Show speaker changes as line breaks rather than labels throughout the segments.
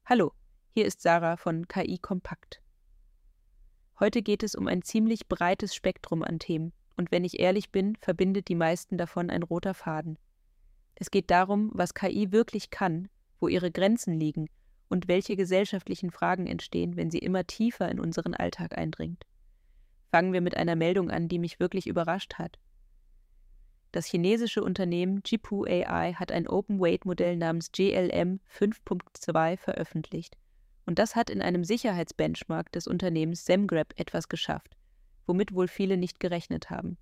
Hallo, hier ist Sarah von KI Kompakt. Heute geht es um ein ziemlich breites Spektrum an Themen und wenn ich ehrlich bin, verbindet die meisten davon ein roter Faden. Es geht darum, was KI wirklich kann, wo ihre Grenzen liegen und welche gesellschaftlichen Fragen entstehen, wenn sie immer tiefer in unseren Alltag eindringt. Fangen wir mit einer Meldung an, die mich wirklich überrascht hat. Das chinesische Unternehmen Zhipu AI hat ein Open-Weight-Modell namens GLM 5.2 veröffentlicht. Und das hat in einem Sicherheitsbenchmark des Unternehmens Semgrep etwas geschafft, womit wohl viele nicht gerechnet haben.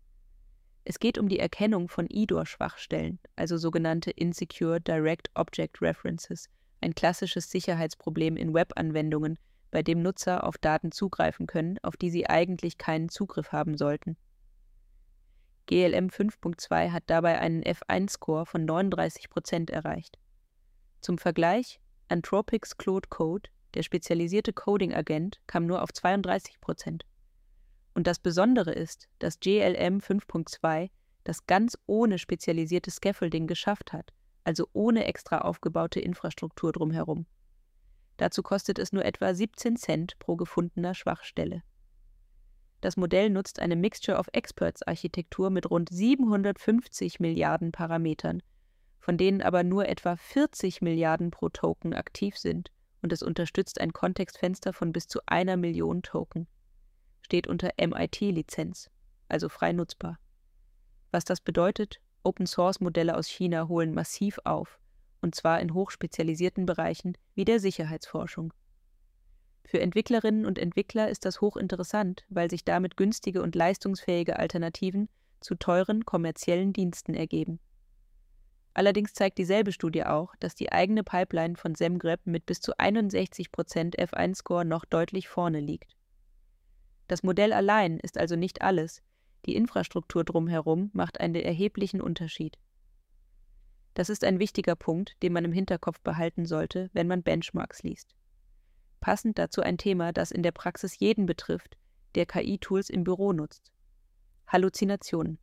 Es geht um die Erkennung von IDOR-Schwachstellen, also sogenannte Insecure Direct Object References, ein klassisches Sicherheitsproblem in Webanwendungen, bei dem Nutzer auf Daten zugreifen können, auf die sie eigentlich keinen Zugriff haben sollten. GLM 5.2 hat dabei einen F1-Score von 39% erreicht. Zum Vergleich, Anthropics Claude Code, der spezialisierte Coding-Agent, kam nur auf 32%. Und das Besondere ist, dass GLM 5.2 das ganz ohne spezialisiertes Scaffolding geschafft hat, also ohne extra aufgebaute Infrastruktur drumherum. Dazu kostet es nur etwa 17 Cent pro gefundener Schwachstelle. Das Modell nutzt eine Mixture of Experts-Architektur mit rund 750 Milliarden Parametern, von denen aber nur etwa 40 Milliarden pro Token aktiv sind, und es unterstützt ein Kontextfenster von bis zu 1 Million Token. Steht unter MIT-Lizenz, also frei nutzbar. Was das bedeutet? Open-Source-Modelle aus China holen massiv auf, und zwar in hochspezialisierten Bereichen wie der Sicherheitsforschung. Für Entwicklerinnen und Entwickler ist das hochinteressant, weil sich damit günstige und leistungsfähige Alternativen zu teuren kommerziellen Diensten ergeben. Allerdings zeigt dieselbe Studie auch, dass die eigene Pipeline von Semgrep mit bis zu 61% F1-Score noch deutlich vorne liegt. Das Modell allein ist also nicht alles, die Infrastruktur drumherum macht einen erheblichen Unterschied. Das ist ein wichtiger Punkt, den man im Hinterkopf behalten sollte, wenn man Benchmarks liest. Passend dazu ein Thema, das in der Praxis jeden betrifft, der KI-Tools im Büro nutzt: Halluzinationen.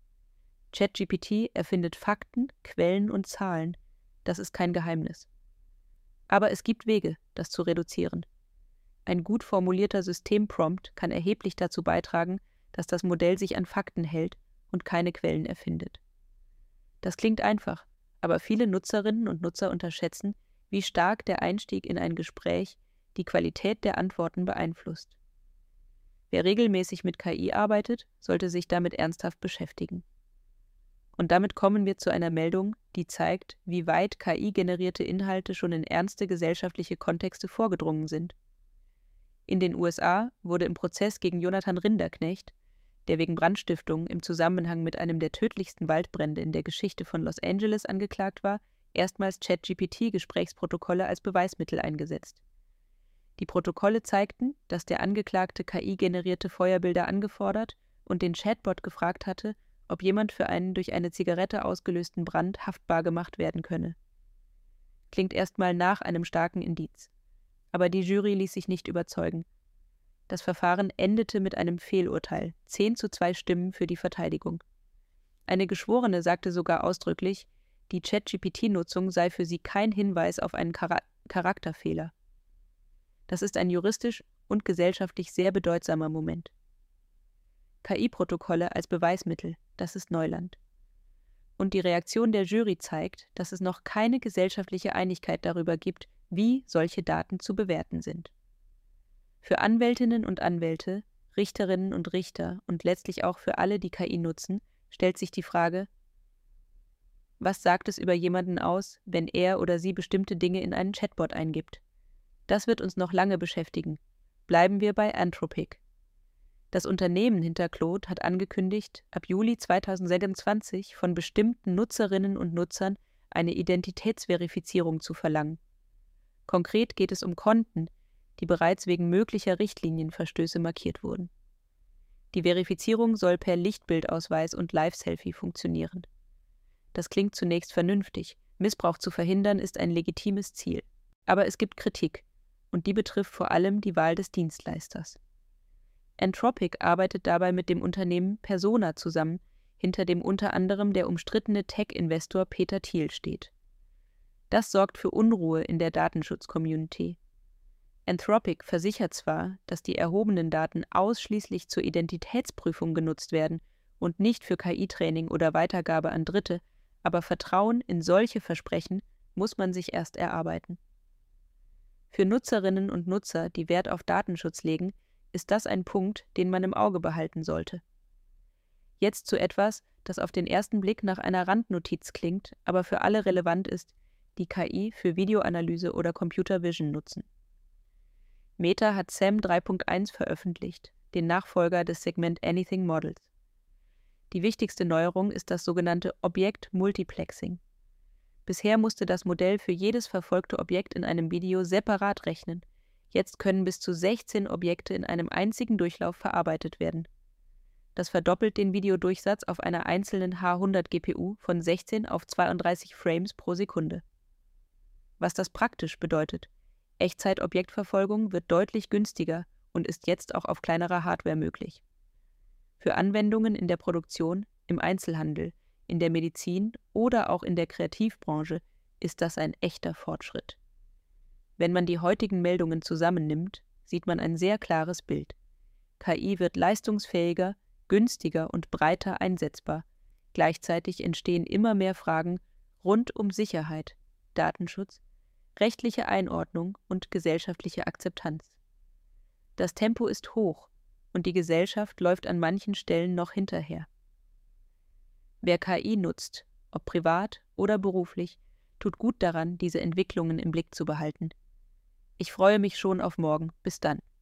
ChatGPT erfindet Fakten, Quellen und Zahlen. Das ist kein Geheimnis. Aber es gibt Wege, das zu reduzieren. Ein gut formulierter Systemprompt kann erheblich dazu beitragen, dass das Modell sich an Fakten hält und keine Quellen erfindet. Das klingt einfach, aber viele Nutzerinnen und Nutzer unterschätzen, wie stark der Einstieg in ein Gespräch die Qualität der Antworten beeinflusst. Wer regelmäßig mit KI arbeitet, sollte sich damit ernsthaft beschäftigen. Und damit kommen wir zu einer Meldung, die zeigt, wie weit KI-generierte Inhalte schon in ernste gesellschaftliche Kontexte vorgedrungen sind. In den USA wurde im Prozess gegen Jonathan Rinderknecht, der wegen Brandstiftung im Zusammenhang mit einem der tödlichsten Waldbrände in der Geschichte von Los Angeles angeklagt war, erstmals ChatGPT-Gesprächsprotokolle als Beweismittel eingesetzt. Die Protokolle zeigten, dass der Angeklagte KI-generierte Feuerbilder angefordert und den Chatbot gefragt hatte, ob jemand für einen durch eine Zigarette ausgelösten Brand haftbar gemacht werden könne. Klingt erstmal nach einem starken Indiz. Aber die Jury ließ sich nicht überzeugen. Das Verfahren endete mit einem Fehlurteil, 10:2 Stimmen für die Verteidigung. Eine Geschworene sagte sogar ausdrücklich, die ChatGPT-Nutzung sei für sie kein Hinweis auf einen Charakterfehler. Das ist ein juristisch und gesellschaftlich sehr bedeutsamer Moment. KI-Protokolle als Beweismittel, das ist Neuland. Und die Reaktion der Jury zeigt, dass es noch keine gesellschaftliche Einigkeit darüber gibt, wie solche Daten zu bewerten sind. Für Anwältinnen und Anwälte, Richterinnen und Richter und letztlich auch für alle, die KI nutzen, stellt sich die Frage: Was sagt es über jemanden aus, wenn er oder sie bestimmte Dinge in einen Chatbot eingibt? Das wird uns noch lange beschäftigen. Bleiben wir bei Anthropic. Das Unternehmen hinter Claude hat angekündigt, ab Juli 2026 von bestimmten Nutzerinnen und Nutzern eine Identitätsverifizierung zu verlangen. Konkret geht es um Konten, die bereits wegen möglicher Richtlinienverstöße markiert wurden. Die Verifizierung soll per Lichtbildausweis und Live-Selfie funktionieren. Das klingt zunächst vernünftig. Missbrauch zu verhindern ist ein legitimes Ziel. Aber es gibt Kritik, und die betrifft vor allem die Wahl des Dienstleisters. Anthropic arbeitet dabei mit dem Unternehmen Persona zusammen, hinter dem unter anderem der umstrittene Tech-Investor Peter Thiel steht. Das sorgt für Unruhe in der Datenschutz-Community. Anthropic versichert zwar, dass die erhobenen Daten ausschließlich zur Identitätsprüfung genutzt werden und nicht für KI-Training oder Weitergabe an Dritte, aber Vertrauen in solche Versprechen muss man sich erst erarbeiten. Für Nutzerinnen und Nutzer, die Wert auf Datenschutz legen, ist das ein Punkt, den man im Auge behalten sollte. Jetzt zu etwas, das auf den ersten Blick nach einer Randnotiz klingt, aber für alle relevant ist, die KI für Videoanalyse oder Computer Vision nutzen. Meta hat SAM 3.1 veröffentlicht, den Nachfolger des Segment Anything Models. Die wichtigste Neuerung ist das sogenannte Objekt-Multiplexing. Bisher musste das Modell für jedes verfolgte Objekt in einem Video separat rechnen. Jetzt können bis zu 16 Objekte in einem einzigen Durchlauf verarbeitet werden. Das verdoppelt den Videodurchsatz auf einer einzelnen H100-GPU von 16 auf 32 Frames pro Sekunde. Was das praktisch bedeutet: Echtzeit-Objektverfolgung wird deutlich günstiger und ist jetzt auch auf kleinerer Hardware möglich. Für Anwendungen in der Produktion, im Einzelhandel, in der Medizin oder auch in der Kreativbranche ist das ein echter Fortschritt. Wenn man die heutigen Meldungen zusammennimmt, sieht man ein sehr klares Bild. KI wird leistungsfähiger, günstiger und breiter einsetzbar. Gleichzeitig entstehen immer mehr Fragen rund um Sicherheit, Datenschutz, rechtliche Einordnung und gesellschaftliche Akzeptanz. Das Tempo ist hoch und die Gesellschaft läuft an manchen Stellen noch hinterher. Wer KI nutzt, ob privat oder beruflich, tut gut daran, diese Entwicklungen im Blick zu behalten. Ich freue mich schon auf morgen. Bis dann.